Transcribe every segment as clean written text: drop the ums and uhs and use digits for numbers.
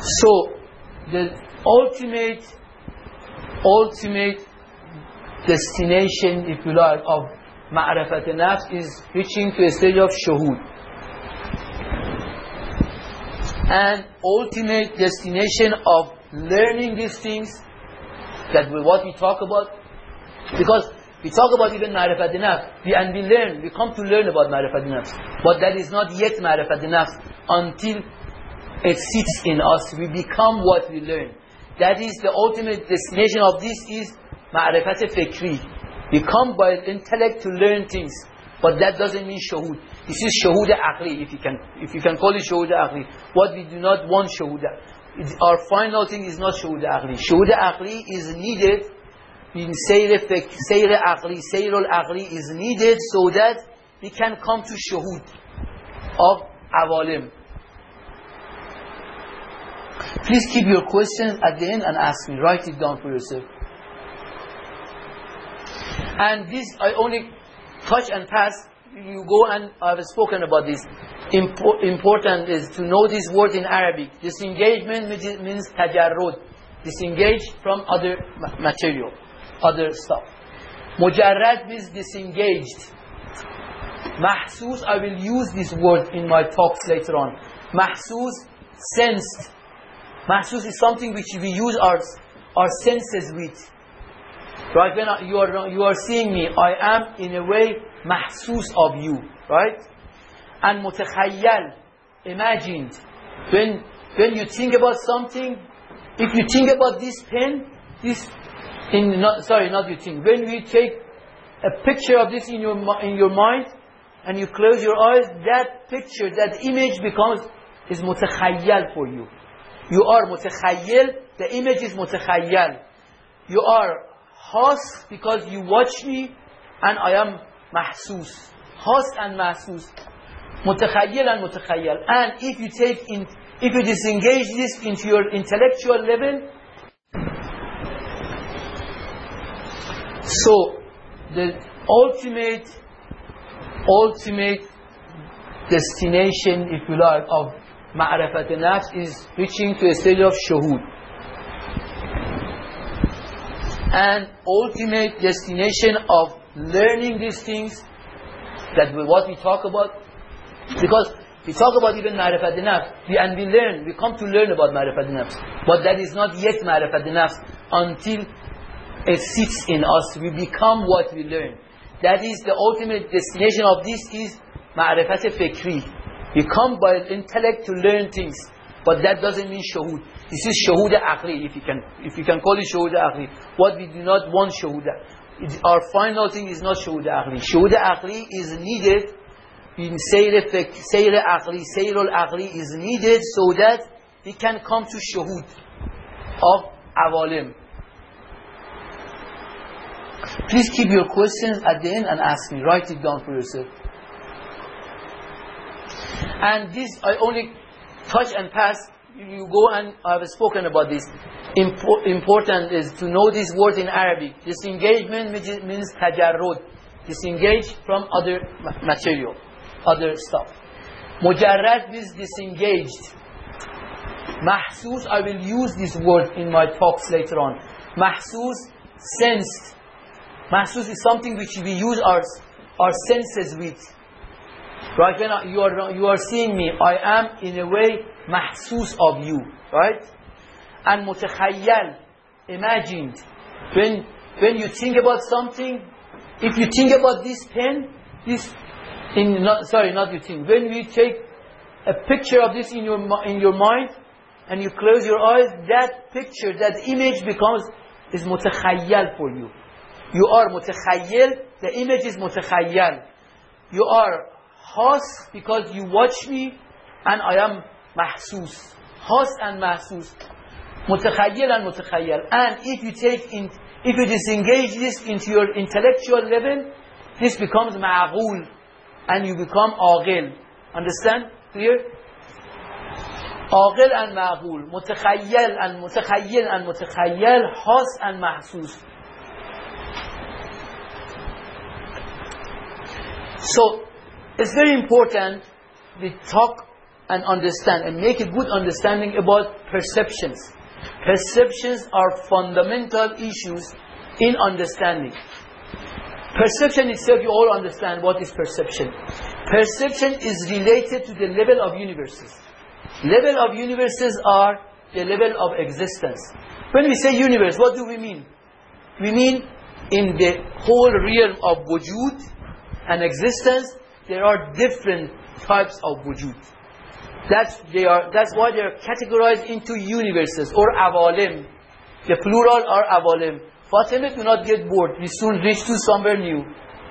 So the ultimate destination, if you like, of ma'rifat nafs is reaching to a stage of shuhud. And ultimate destination of learning these things, that what we talk about, because we talk about even ma'rifat nafs, we come to learn about ma'rifat nafs, but that is not yet ma'rifat nafs until it sits in us. We become what we learn. That is the ultimate destination of this is ma'rifat fikri. We come by intellect to learn things, but that doesn't mean shuhud. This is shuhud aqli, if you can call it shuhud aqli. What we do not want shuhud. Our final thing is not shuhud aqli. Shuhud aqli is needed in sayr aqli. Sayr al-aqli is needed so that we can come to shuhud of awalim. Please keep your questions at the end and ask me. Write it down for yourself. And this I only touch and pass. You go, and I've spoken about this. Important is to know this word in Arabic. Disengagement means tajarrud. Disengage from other material, other stuff. Mujarrad means disengaged. Mahsus, I will use this word in my talks later on. Mahsus, sensed. Mahsus is something which we use our senses with. Right? When you are seeing me, I am in a way mahsus of you. Right? And mutakhayyal, imagined. When you think about something, if you think about this pen, when we take a picture of this in your mind and you close your eyes, that picture, that image is mutakhayyal for you. You are mutakhayyal, the image is mutakhayyal. You are khas because you watch me, and I am mahsus. Khas and mahsus. Mutakhayyal and mutakhayyal. And if you disengage this into your intellectual level, so the ultimate destination, if you like, of ma'rifat nafs is reaching to a stage of shuhud. And ultimate destination of learning these things, that what we talk about, because we talk about even ma'rifat nafs, we come to learn about ma'rifat nafs, but that is not yet ma'rifat nafs until it sits in us. We become what we learn. That is the ultimate destination of this is ma'rifat fikri. We come by intellect to learn things, but that doesn't mean shuhud. This is shuhud aqli, if you can call it shuhud aqli. What we do not want shuhud. Our final thing is not shuhud aqli. Shuhud aqli is needed in sayr aqli. Sayr al-aqli is needed so that we can come to shuhud of awalim. Please keep your questions at the end and ask me. Write it down for yourself. And this I only touch and pass. You go, and I've spoken about this. Important is to know this word in Arabic. Disengagement means tajarrud. Disengage from other material, other stuff. Mujarrad means disengaged. Mahsus, I will use this word in my talks later on. Mahsus, sensed. Mahsus is something which we use our senses with. Right? When you are seeing me, I am in a way mahsus of you. Right? And mutakhayyal, imagined. When you think about something, if you think about this pen, when we take a picture of this in your mind and you close your eyes, that picture, that image is mutakhayyal for you. You are mutakhayyal, the image is mutakhayyal. You are khas because you watch me, and I am mahsus. Khas and mahsus. Mutakhayyal and mutakhayyal. And if you disengage this into your intellectual level, this becomes ma'aqul, and you become aqil. Understand? Clear? Aqil and ma'aqul. Mutakhayyal and mutakhayyal, khas and mahsus. So, it's very important we talk and understand and make a good understanding about perceptions. Perceptions are fundamental issues in understanding. Perception itself, you all understand what is perception. Perception is related to the level of universes. Level of universes are the level of existence. When we say universe, what do we mean? We mean in the whole realm of wujud and existence, there are different types of wujud. That's why they are categorized into universes or awalim. The plural are awalim. Fatima, do not get bored. We soon reach to somewhere new.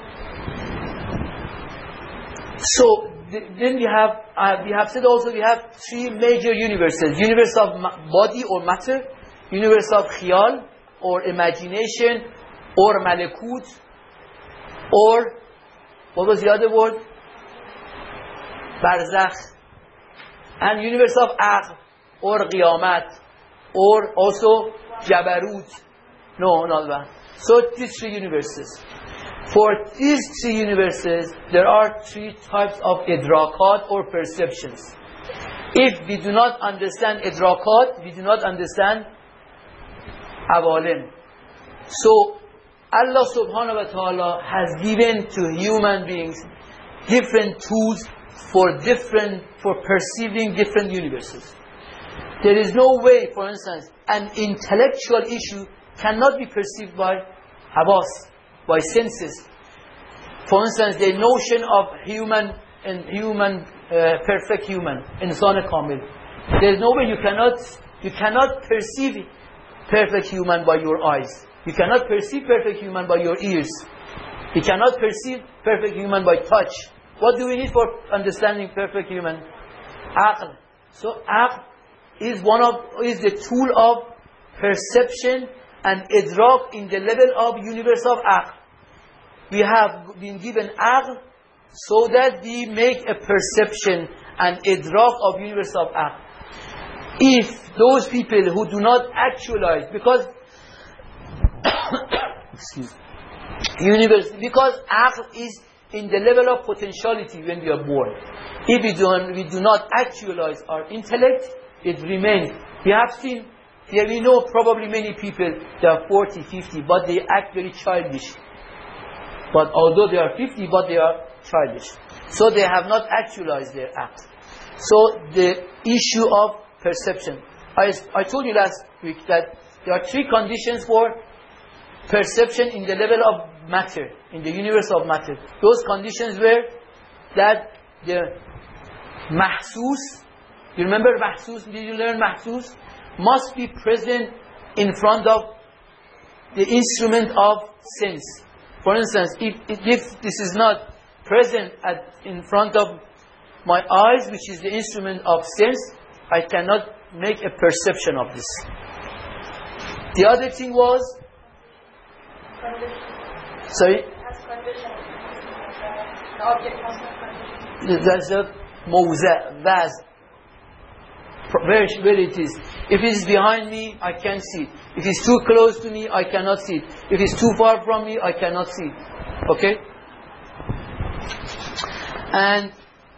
So then we have said also we have three major universes: universe of body or matter, universe of khiyal or imagination, or malakut, or what was the other word? Barzakh, and universe of aql or qiyamat, or also jabarut. No, not that. So these three universes. For these three universes, there are three types of idrakat or perceptions. If we do not understand idrakat, we do not understand awalim. So Allah subhanahu wa ta'ala has given to human beings different tools for perceiving different universes. There is no way, for instance, an intellectual issue cannot be perceived by habas, by senses. For instance, the notion of perfect human, insan kamil. There is no way you cannot perceive perfect human by your eyes. You cannot perceive perfect human by your ears. You cannot perceive perfect human by touch. What do we need for understanding perfect human? Aql. So aql is the tool of perception and idrak in the level of universe of aql. We have been given aql so that we make a perception and idrak of universe of aql. If those people who do not actualize, because because aql is in the level of potentiality when we are born. If we do not actualize our intellect, it remains. We have seen, we know probably many people, they are 40, 50, but they act very childish. But although they are 50, but they are childish. So they have not actualized their act. So the issue of perception. I told you last week that there are three conditions for perception in the level of matter, in the universe of matter. Those conditions were that the mahsus, you remember mahsus, did you learn mahsus? Must be present in front of the instrument of sense. For instance, if this is not present in front of my eyes, which is the instrument of sense, I cannot make a perception of this. The other thing was, sorry? That's the mawza, vaz. Where it is. If it is behind me, I can't see it. If it's too close to me, I cannot see it. If it's too far from me, I cannot see it. Okay? And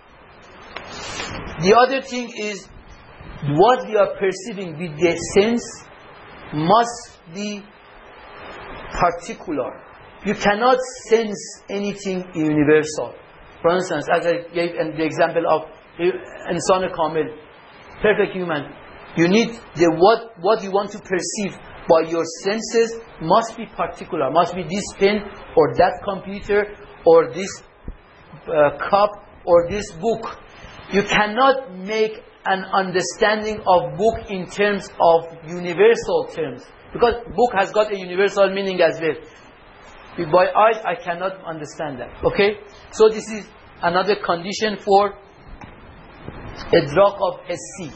the other thing is, what we are perceiving with the sense must be particular. You cannot sense anything universal. For instance, as I gave the example of insan kamil, perfect human, you need what you want to perceive by your senses must be particular, must be this pen or that computer or this cup or this book. You cannot make an understanding of book in terms of universal terms, because book has got a universal meaning as well. By eyes I cannot understand that. Okay? So this is another condition for idrak of hissi.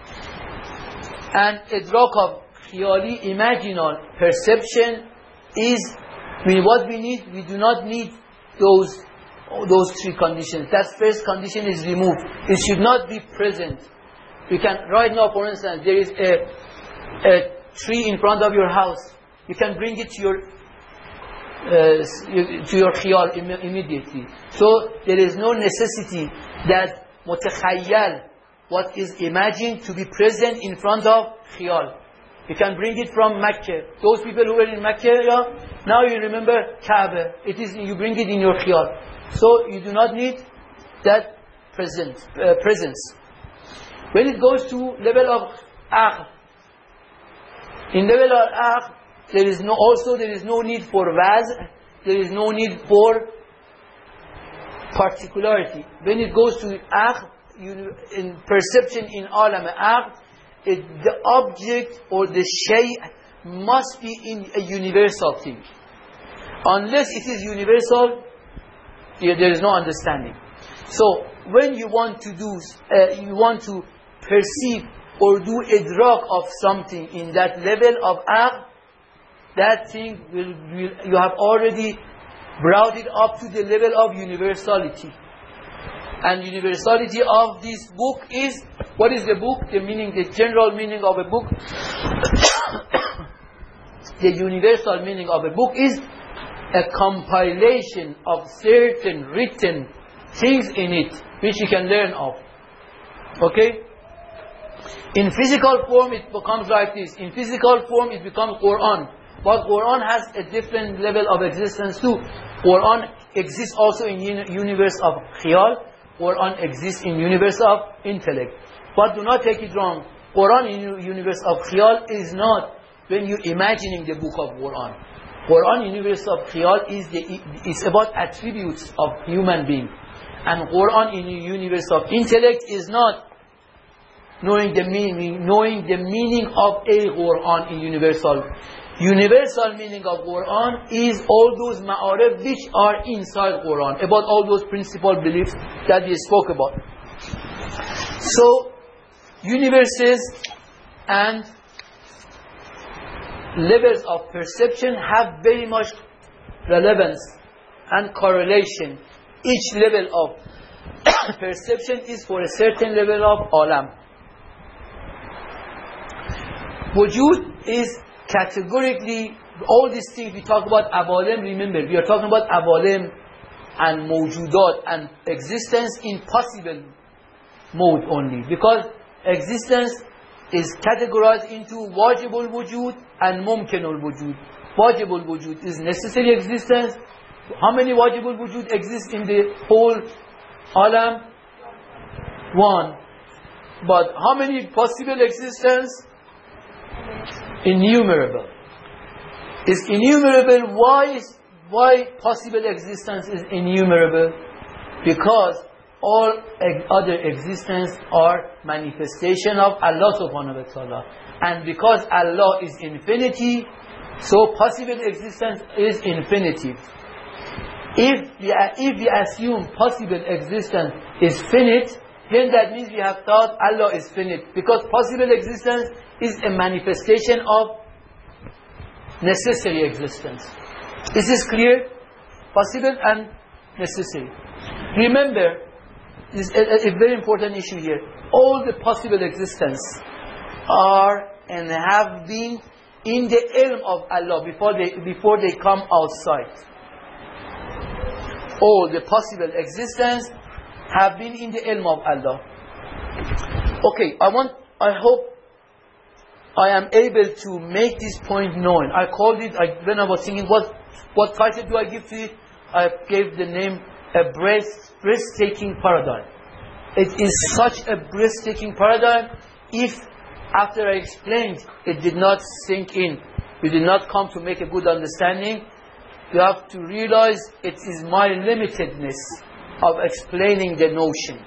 And idrak of khiyali, imaginal perception is, what we need, we do not need those three conditions. That first condition is removed. It should not be present. You can, right now for instance, there is a tree in front of your house. You can bring it to your khiyal immediately. So there is no necessity that mutakhayyal what is imagined to be present in front of khiyal. You can bring it from Mecca. Those people who were in Mecca, now you remember Kaaba. You bring it in your khiyal. So you do not need that presence. When it goes to level of aql, in level of aql, there is no need for waz, there is no need for particularity. When it goes to aql, in perception in alam aql, the object or the shay must be in a universal thing. Unless it is universal, there is no understanding. So when you want to perceive or do idrak of something in that level of aql, that thing you have already brought it up to the level of universality. And universality of this book is, what is the book? The general meaning of a book. The universal meaning of a book is a compilation of certain written things in it, which you can learn of. Okay? In physical form, it becomes like this. In physical form, it becomes Quran. But Quran has a different level of existence too. Quran exists also in universe of khiyal. Quran exists in universe of intellect. But do not take it wrong. Quran in universe of khiyal is not when you imagining the book of Quran. Quran in universe of khiyal is about attributes of human being. And Quran in the universe of intellect is not knowing the meaning of a Quran in universal. Universal meaning of Quran is all those ma'arif which are inside Quran, about all those principal beliefs that we spoke about. So, universes and levels of perception have very much relevance and correlation. Each level of perception is for a certain level of alam. Wujud is categorically, all these things we talk about abalim, remember, we are talking about abalim and mawjudat and existence in possible mode only. Because existence is categorized into wajibul wujud and mumkinul wujud. Wajibul wujud is necessary existence. How many wajibul wujud exist in the whole alam? One. But how many possible existence? Innumerable. Is innumerable. Why possible existence is innumerable? Because all other existence are manifestation of Allah subhanahu wa ta'ala. And because Allah is infinity, so possible existence is infinity. If we assume possible existence is finite, then that means we have thought Allah is finite. Because possible existence is a manifestation of necessary existence. Is this clear? Possible and necessary. Remember, this is a very important issue here. All the possible existence are and have been in the ilm of Allah before they come outside. All the possible existence have been in the ilm of Allah. Okay, I hope I am able to make this point known. I called it, when I was thinking, what title do I give to it? I gave the name, a breathtaking paradigm. It is such a breathtaking paradigm. If after I explained, it did not sink in, we did not come to make a good understanding, you have to realize it is my limitedness of explaining the notion.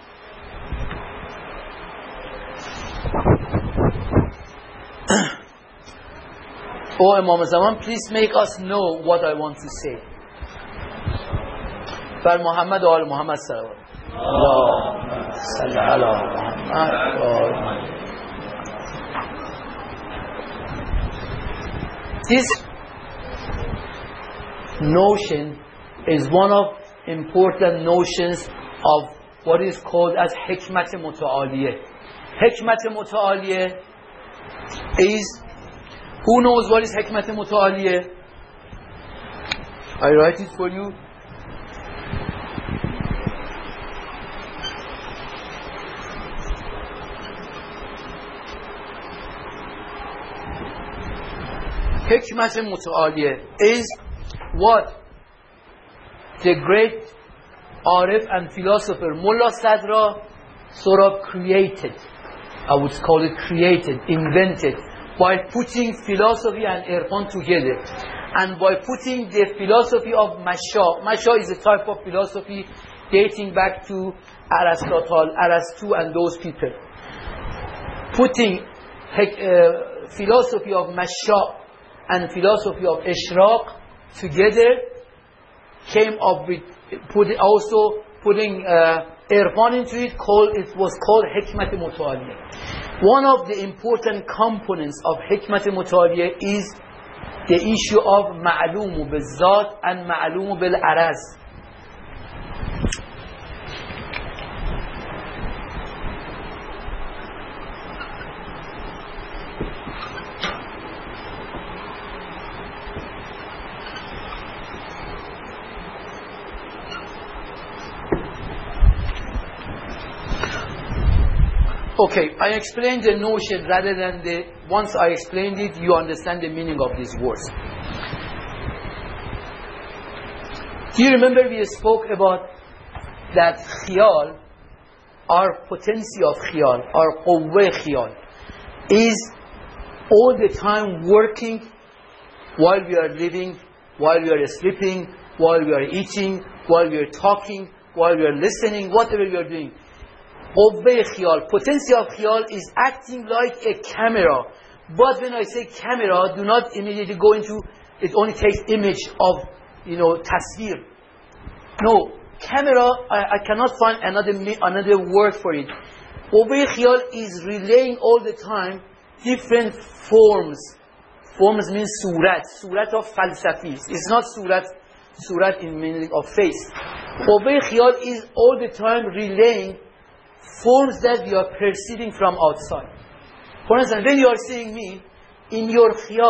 Oh Imam Zaman, please make us know what I want to say. For Muhammad or Muhammad Salawat. This notion is one of important notions of what is called as hikmat muta'aliyah. Hikmat muta'aliyah is, who knows what is hikmat muta'aliyah? I write it for you. Hikmat Muta'aliyah is what the great Arif and philosopher Mullah Sadra sort of created. I would call it created, invented, by putting philosophy and irfan together. And by putting the philosophy of Masha is a type of philosophy dating back to Aristotle, Arastu and those people. Putting philosophy of Masha and philosophy of Ishraq together came up with putting irfan into it. It was called Hikmat Muta'aliyah. One of the important components of Hikmat Muta'aliyah is the issue of Ma'lumu bil-Zat and Ma'lumu bil-Araz. Okay, I explained the notion rather than once I explained it, you understand the meaning of these words. Do you remember we spoke about that khiyal, our potency of khiyal, our qawwa khiyal, is all the time working while we are living, while we are sleeping, while we are eating, while we are talking, while we are listening, whatever we are doing. Qawwa khiyal, potency of khiyal is acting like a camera. But when I say camera, do not immediately go into, it only takes image of, tasvir. No, camera, I cannot find another word for it. Qawwa khiyal is relaying all the time different forms. Forms means surat of falsafi. It's not surat in meaning of face. Qawwa khiyal is all the time relaying forms that we are perceiving from outside. For instance, when you are seeing me, in your khiyal,